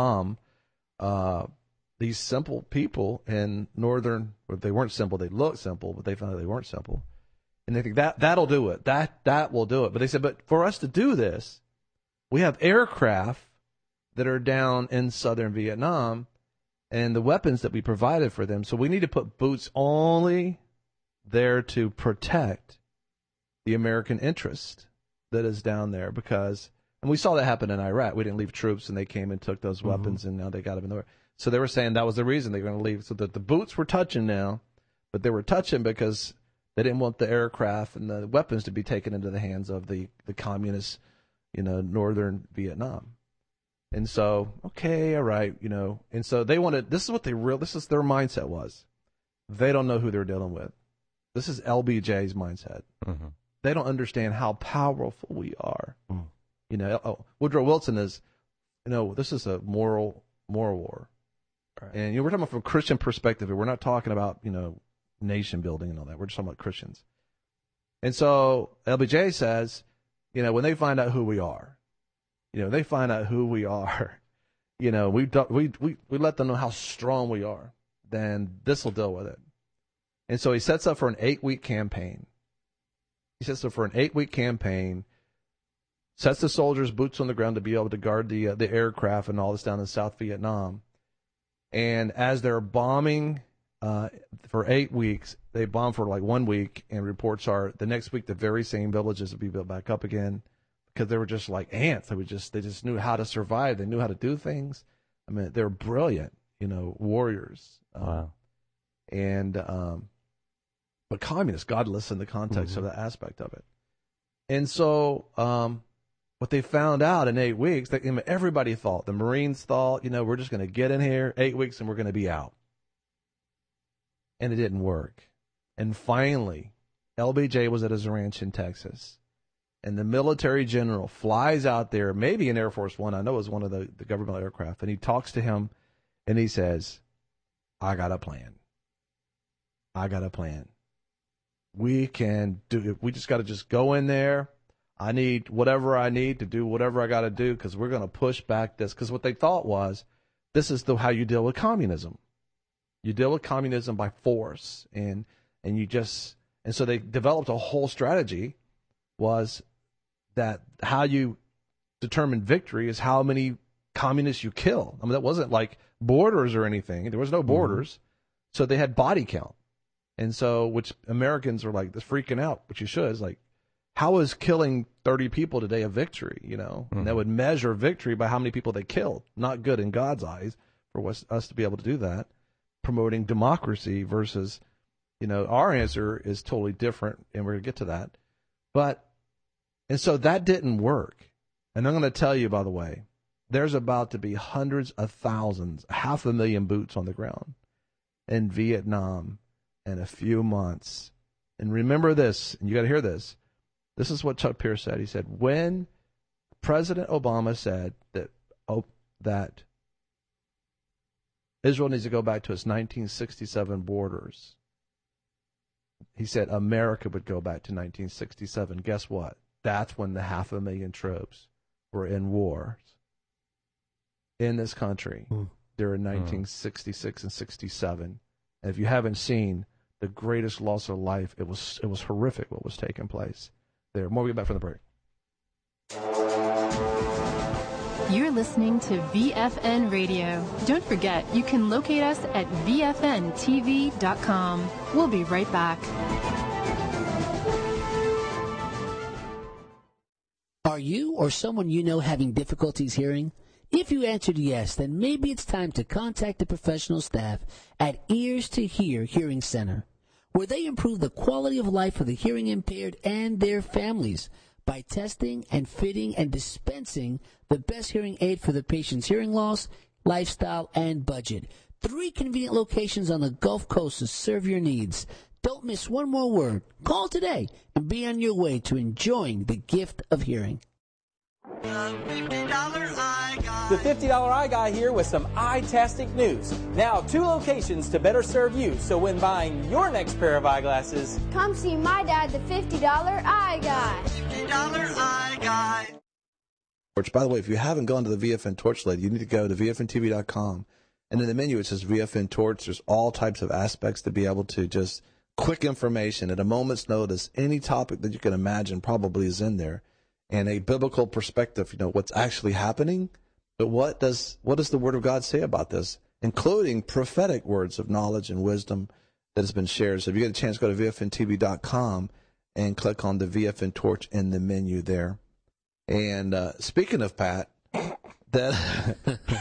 these simple people in northern, or they weren't simple, they looked simple, but they found out they weren't simple. And they think that'll do it. That will do it. But they said, but for us to do this, we have aircraft that are down in southern Vietnam, and the weapons that we provided for them. So we need to put boots only there to protect the American interest that is down there, because, and we saw that happen in Iraq. We didn't leave troops, and they came and took those weapons, and now they got them in the way. So they were saying that was the reason they were going to leave. So that the boots were touching now, but they were touching because they didn't want the aircraft and the weapons to be taken into the hands of the communists, northern Vietnam. And so, okay, all right, and so they wanted, this is their mindset was. They don't know who they're dealing with. This is LBJ's mindset. Mm-hmm. They don't understand how powerful we are. Mm. Woodrow Wilson is, this is a moral war. Right. And we're talking about from a Christian perspective. We're not talking about, nation building and all that. We're just talking about Christians. And so LBJ says, when they find out who we are, we let them know how strong we are, then this will deal with it. And so he sets up for an 8-week campaign. Sets the soldiers' boots on the ground to be able to guard the aircraft and all this down in South Vietnam. And as they're bombing for 8 weeks, they bomb for like 1 week, and reports are the next week the very same villages would be built back up again, because they were just like ants. They just knew how to survive. They knew how to do things. I mean, they're brilliant, warriors. Wow. But communists, godless in the context of that aspect of it. And so what they found out in 8 weeks, everybody thought, the Marines thought, we're just going to get in here 8 weeks and we're going to be out. And it didn't work. And finally, LBJ was at his ranch in Texas. And the military general flies out there, maybe in Air Force One, I know it was one of the government aircraft, and he talks to him, and he says, I got a plan. We can do it. We just got to just go in there. I need whatever I need to do, whatever I got to do, because we're going to push back this. Because what they thought was, this is how you deal with communism. You deal with communism by force, and so they developed a whole strategy. Was that how you determine victory is how many communists you kill. I mean, that wasn't like borders or anything. There was no borders. So they had body count. And so, which Americans are like, this freaking out, which you should, is like, how is killing 30 people today a victory, And that would measure victory by how many people they killed. Not good in God's eyes for us to be able to do that. Promoting democracy versus, our answer is totally different, and we're going to get to that. And so that didn't work. And I'm going to tell you, by the way, there's about to be hundreds of thousands, 500,000 boots on the ground in Vietnam in a few months. And remember this, and you got to hear this. This is what Chuck Pierce said. He said, when President Obama said that Israel needs to go back to its 1967 borders, he said America would go back to 1967. Guess what? That's when the 500,000 troops were in war in this country during 1966 and 67. And if you haven't seen the greatest loss of life, it was horrific what was taking place there. More, we get back from the break. You're listening to VFN Radio. Don't forget, you can locate us at VFNTV.com. We'll be right back. Are you or someone you know having difficulties hearing? If you answered yes, then maybe it's time to contact the professional staff at Ears to Hear Hearing Center, where they improve the quality of life for the hearing impaired and their families by testing and fitting and dispensing the best hearing aid for the patient's hearing loss, lifestyle, and budget. 3 convenient locations on the Gulf Coast to serve your needs. Don't miss one more word. Call today and be on your way to enjoying the gift of hearing. The $50 Eye Guy here with some eye-tastic news. Now 2 locations to better serve you, so when buying your next pair of eyeglasses, come see my dad, the $50 Eye Guy. $50 Eye Guy. By the way, if you haven't gone to the VFN Torch lately, you need to go to VFNTV.com. And in the menu, it says VFN Torch. There's all types of aspects to be able to just quick information at a moment's notice. Any topic that you can imagine probably is in there. And a biblical perspective, what's actually happening. But what does the Word of God say about this? including prophetic words of knowledge and wisdom that has been shared. So if you get a chance, go to VFNTV.com and click on the VFN torch in the menu there. And speaking of Pat, that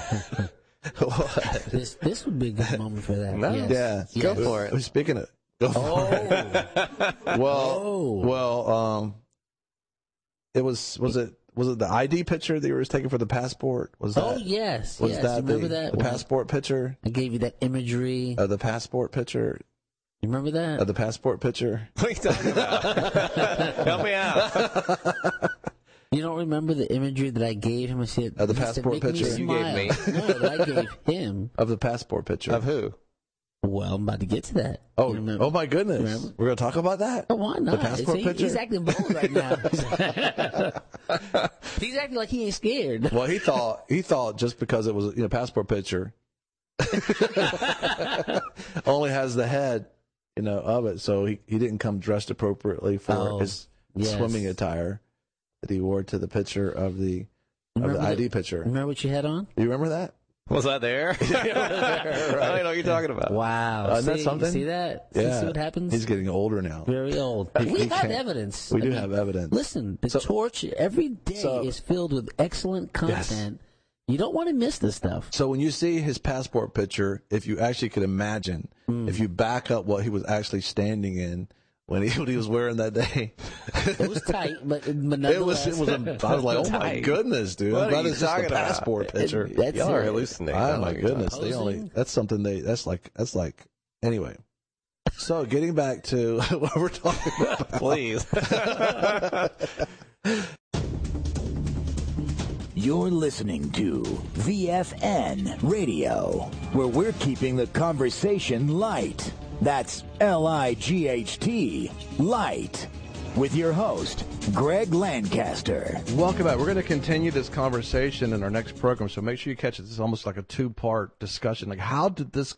this would be a good moment for that. No? Yes. Yeah, Yes. go for it. Speaking of, go for it. Well, it was it the ID picture that you were taking for the passport? Was that? Oh yes, Was yes. that Remember the that? passport picture? I gave you that imagery. The passport picture. You remember that? The passport picture. What are you talking about? Help me out. You don't remember the imagery that I gave him? I said, the passport picture you gave me. No, that I gave him. Of the passport picture. Of who? Well, I'm about to get to that. Oh my goodness! Remember? We're going to talk about that. Oh, why not? The passport picture. He's acting bold right now. He's acting like he ain't scared. Well, he thought just because it was passport picture only has the head of it, so he didn't come dressed appropriately for his swimming attire that he wore to the picture of the ID picture. Remember what you had on? Do you remember that? Was that there? I don't know what you're talking about. Wow. Isn't that something? See that? Yeah. See what happens? He's getting older now. Very old. We have evidence. We do have evidence. Listen, the torch every day is filled with excellent content. Yes. You don't want to miss this stuff. So when you see his passport picture, if you actually could imagine, if you back up what he was actually standing in when he was wearing that day. It was tight, but nonetheless. I was like, oh my goodness, dude. I'm glad it's just a passport picture. Y'all are hallucinating. Oh my goodness. That's something that's like, anyway. So getting back to what we're talking about. Please. You're listening to VFN Radio, where we're keeping the conversation light. That's L-I-G-H-T, light, with your host, Greg Lancaster. Welcome back. We're going to continue this conversation in our next program, so make sure you catch it. This is almost like a two-part discussion. Like, how are these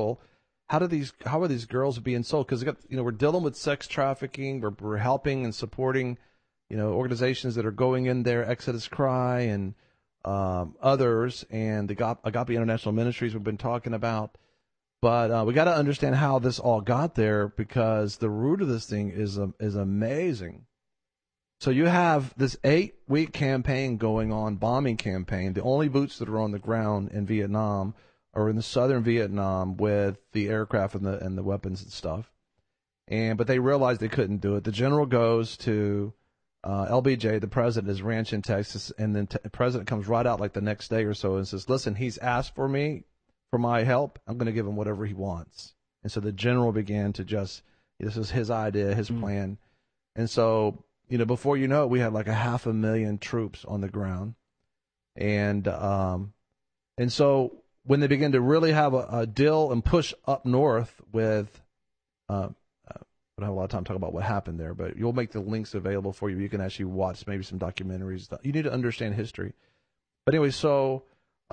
girls being sold? Because we're dealing with sex trafficking. We're helping and supporting organizations that are going in there, Exodus Cry and others, and the Agape International Ministries we've been talking about. But we got to understand how this all got there, because the root of this thing is amazing. So you have this 8-week campaign going on, bombing campaign. The only boots that are on the ground in Vietnam are in the southern Vietnam with the aircraft and the weapons and stuff. But they realized they couldn't do it. The general goes to LBJ, the president, his ranch in Texas, and then the president comes right out like the next day or so and says, listen, he's asked for me for my help. I'm going to give him whatever he wants. And so the general began to this is his idea, his plan. And so, before you know it, we had like 500,000 troops on the ground. And so when they began to really have a deal and push up north with, I don't have a lot of time to talk about what happened there, but you'll make the links available for you. You can actually watch maybe some documentaries. You need to understand history. But anyway, so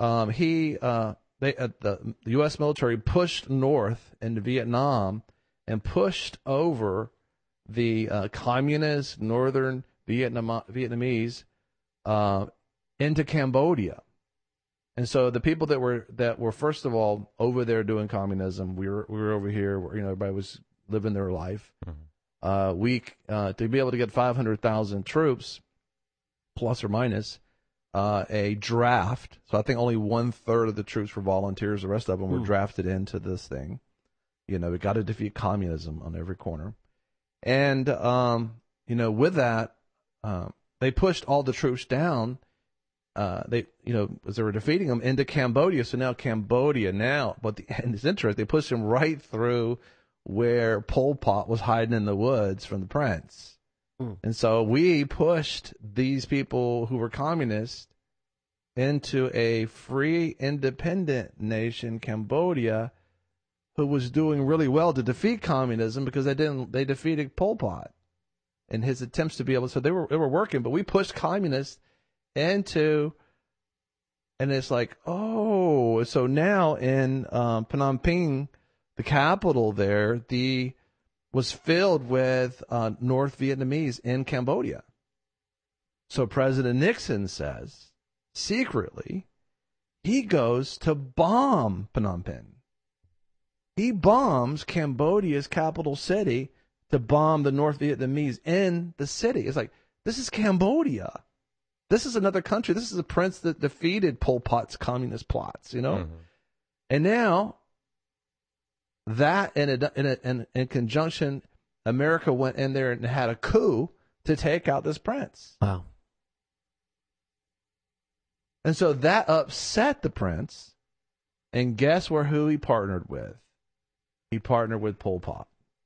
the U.S. military pushed north into Vietnam and pushed over the communist northern Vietnamese into Cambodia. And so the people that were first of all over there doing communism, we were over here where everybody was living their life. Mm-hmm. To be able to get 500,000 troops, plus or minus, a draft. So I think only 1/3 of the troops were volunteers. The rest of them were drafted into this thing. We got to defeat communism on every corner. And, with that, they pushed all the troops down. As they were defeating them into Cambodia. So now Cambodia and it's interesting. They pushed them right through where Pol Pot was hiding in the woods from the prince. And so we pushed these people who were communists into a free, independent nation, Cambodia, who was doing really well to defeat communism because they defeated Pol Pot in his attempts to be able to. So they were working, but we pushed communists into, and it's like, oh, so now in Phnom Penh, the capital there, was filled with North Vietnamese in Cambodia. So President Nixon says, secretly, he goes to bomb Phnom Penh. He bombs Cambodia's capital city to bomb the North Vietnamese in the city. It's like, this is Cambodia. This is another country. This is a prince that defeated Pol Pot's communist plots, you know? Mm-hmm. And now, that in conjunction, America went in there and had a coup to take out this prince. Wow. And so that upset the prince, and guess who he partnered with? He partnered with Pol Pot.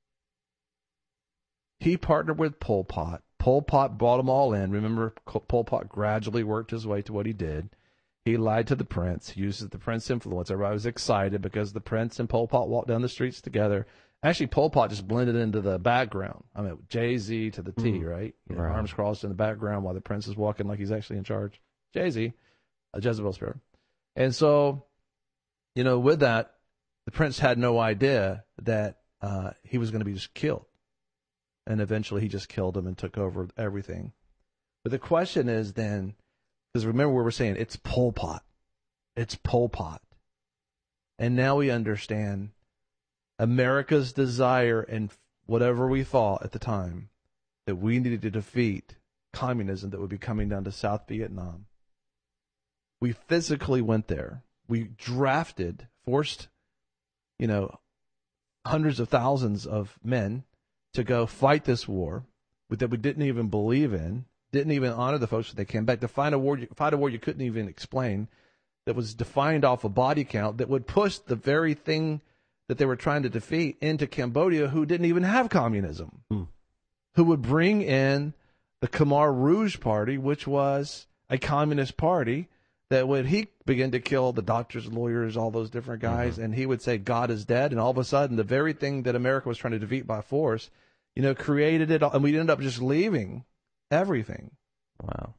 He partnered with Pol Pot. Pol Pot brought them all in. Remember, Pol Pot gradually worked his way to what he did. He lied to the prince. He uses the prince influence. Everybody was excited because the prince and Pol Pot walked down the streets together. Actually, Pol Pot just blended into the background. I mean, Jay-Z to the T, right? You know, right? Arms crossed in the background while the prince is walking like he's actually in charge. Jay-Z, a Jezebel spirit. And so, you know, with that, the prince had no idea that he was going to be just killed. And eventually he just killed him and took over everything. But the question is then, because remember we were saying, it's Pol Pot. It's Pol Pot. And now we understand America's desire and whatever we thought at the time, that we needed to defeat communism that would be coming down to South Vietnam. We physically went there. We drafted, forced, you know, hundreds of thousands of men to go fight this war that we didn't even believe in, didn't even honor the folks when they came back, to fight a war you couldn't even explain, that was defined off a body count, that would push the very thing that they were trying to defeat into Cambodia, who didn't even have communism, who would bring in the Khmer Rouge Party, which was a communist party, that when he began to kill the doctors, lawyers, all those different guys, and he would say God is dead, and all of a sudden the very thing that America was trying to defeat by force, you know, created it all, and we ended up just leaving everything. Wow.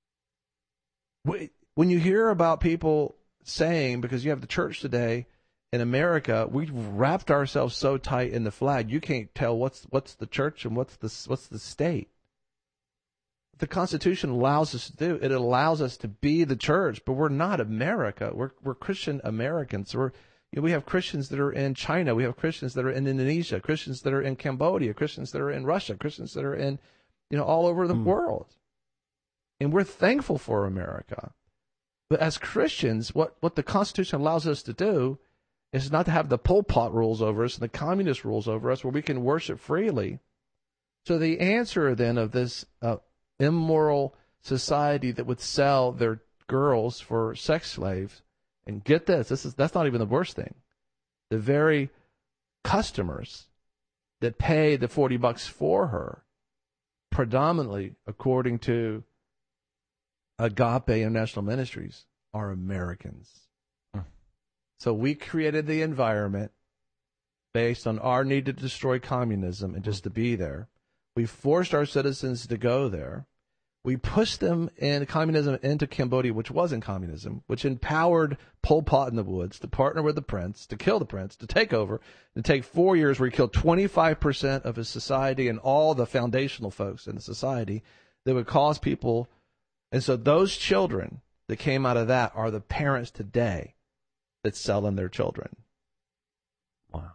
When you hear about people saying, because you have the church today in America, we've wrapped ourselves so tight in the flag, you can't tell what's the church and what's the state. The Constitution allows us to do. It allows us to be the church, but we're not America. We're Christian Americans. We have Christians that are in China. We have Christians that are in Indonesia. Christians that are in Cambodia. Christians that are in Russia. Christians that are in, you know, all over the world. And we're thankful for America. But as Christians, what the Constitution allows us to do is not to have the Pol Pot rules over us and the communist rules over us, where we can worship freely. So the answer then of this immoral society that would sell their girls for sex slaves, and get this, that's not even the worst thing. The very customers that pay the $40 for her, predominantly, according to Agape International Ministries, are Americans. So we created the environment based on our need to destroy communism and just to be there. We forced our citizens to go there. We pushed them in communism into Cambodia, which wasn't communism, which empowered Pol Pot in the woods to partner with the prince, to kill the prince, to take over, and take 4 years where he killed 25% of his society and all the foundational folks in the society that would cause people. And so those children that came out of that are the parents today that's selling their children. Wow.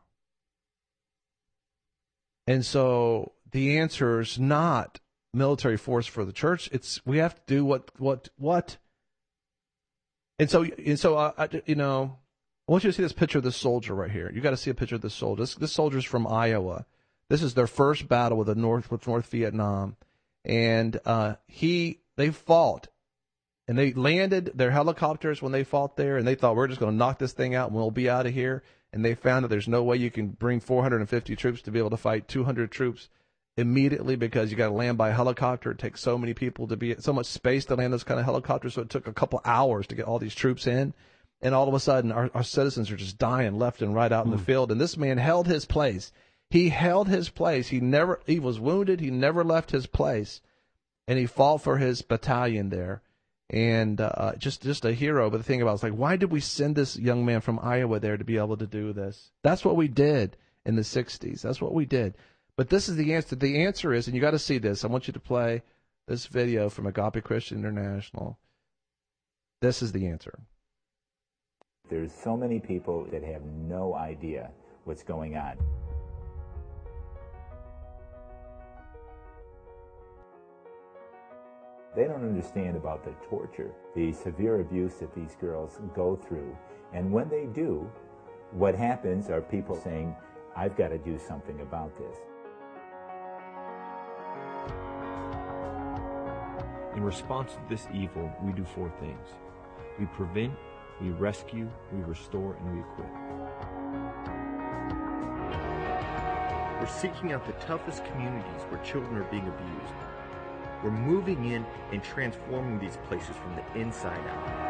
And so the answer is not military force for the church. It's we have to do what. And so you know, I want you to see this picture of this soldier right here. You got to see a picture of this soldier. This soldier's from Iowa. This is their first battle with North Vietnam, and they fought, and they landed their helicopters when they fought there, and they thought, we're just going to knock this thing out and we'll be out of here. And they found that there's no way you can bring 450 troops to be able to fight 200 troops immediately, because you got to land by helicopter. It takes so many people to be, so much space to land those kind of helicopters. So it took a couple hours to get all these troops in. And all of a sudden, our citizens are just dying left and right out in the field. And this man held his place. He held his place. He was wounded. He never left his place. And he fought for his battalion there. And just a hero. But the thing about it is, like, why did we send this young man from Iowa there to be able to do this? That's what we did in the 60s. That's what we did. But this is the answer. The answer is, and you got to see this. I want you to play this video from Agape Christian International. This is the answer. There's so many people that have no idea what's going on. They don't understand about the torture, the severe abuse that these girls go through. And when they do, what happens are people saying, I've got to do something about this. In response to this evil, we do 4 things. We prevent, we rescue, we restore, and we equip. We're seeking out the toughest communities where children are being abused. We're moving in and transforming these places from the inside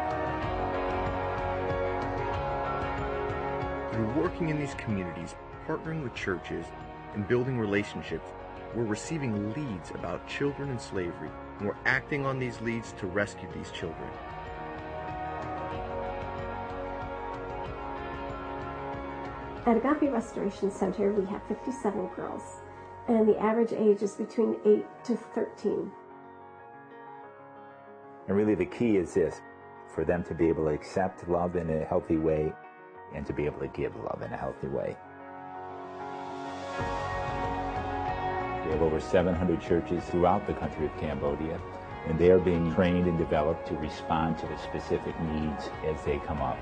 out. Through working in these communities, partnering with churches, and building relationships, we're receiving leads about children in slavery, and we're acting on these leads to rescue these children. At Agape Restoration Center, we have 57 girls, and the average age is between 8 to 13. And really the key is this, for them to be able to accept love in a healthy way and to be able to give love in a healthy way. We have over 700 churches throughout the country of Cambodia, and they are being trained and developed to respond to the specific needs as they come up.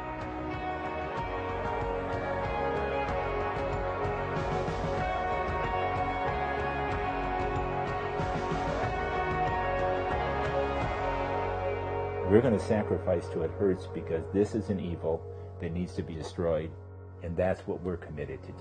We're going to sacrifice till it hurts because this is an evil that needs to be destroyed, and that's what we're committed to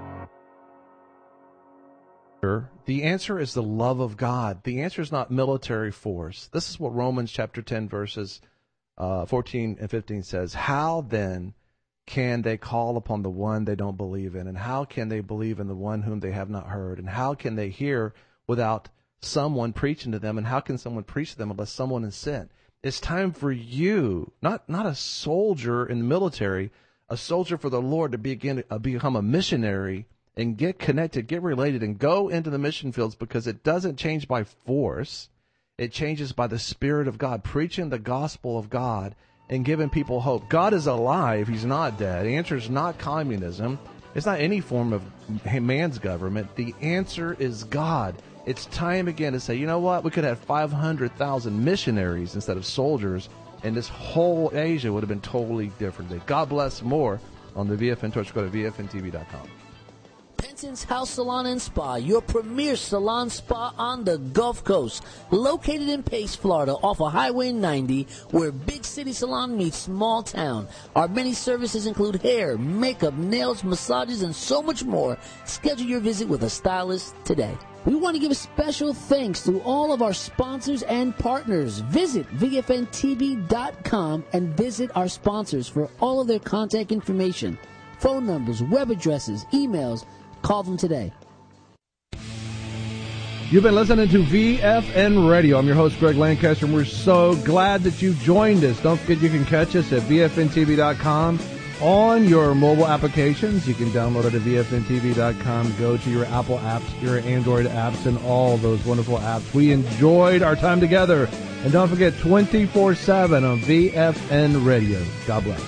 do. The answer is the love of God. The answer is not military force. This is what Romans chapter 10 verses 14 and 15 says. How then can they call upon the one they don't believe in? And how can they believe in the one whom they have not heard? And how can they hear without someone preaching to them? And how can someone preach to them unless someone is sent? It's time for you, not a soldier in the military, a soldier for the Lord, to become a missionary and get connected, get related, and go into the mission fields, because it doesn't change by force. It changes by the Spirit of God, preaching the gospel of God and giving people hope. God is alive. He's not dead. The answer is not communism. It's not any form of man's government. The answer is God. It's time again to say, you know what? We could have 500,000 missionaries instead of soldiers, and this whole Asia would have been totally different. God bless. More on the VFN Torch. Go to VFNTV.com. Penson's House Salon and Spa, your premier salon spa on the Gulf Coast. Located in Pace, Florida, off of Highway 90, where big city salon meets small town. Our many services include hair, makeup, nails, massages, and so much more. Schedule your visit with a stylist today. We want to give a special thanks to all of our sponsors and partners. Visit VFNTV.com and visit our sponsors for all of their contact information, phone numbers, web addresses, emails. Call them today. You've been listening to VFN Radio. I'm your host, Greg Lancaster, and we're so glad that you joined us. Don't forget you can catch us at VFNTV.com on your mobile applications. You can download it at VFNTV.com. Go to your Apple apps, your Android apps, and all those wonderful apps. We enjoyed our time together. And don't forget, 24/7 on VFN Radio. God bless.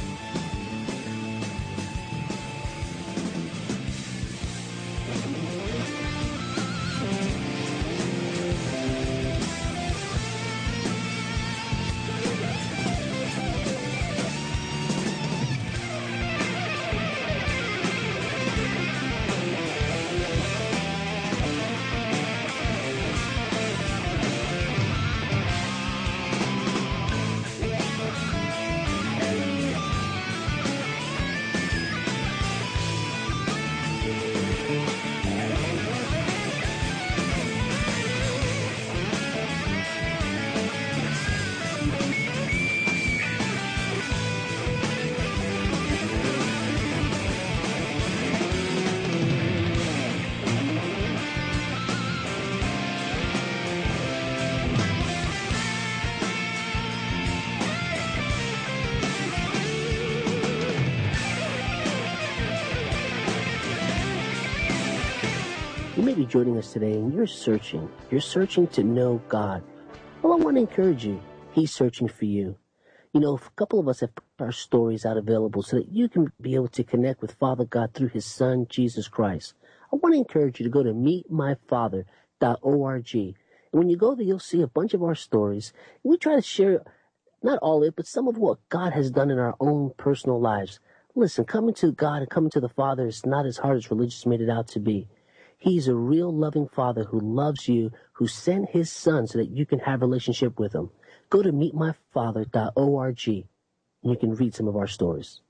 You may be joining us today and you're searching to know God. Well, I want to encourage you. He's searching for you. You know, a couple of us have our stories out available so that you can be able to connect with Father God through his Son, Jesus Christ. I want to encourage you to go to meetmyfather.org. And when you go there, you'll see a bunch of our stories. We try to share, not all of it, but some of what God has done in our own personal lives. Listen, coming to God and coming to the Father is not as hard as religious made it out to be. He's a real loving Father who loves you, who sent his Son so that you can have a relationship with him. Go to meetmyfather.org and you can read some of our stories.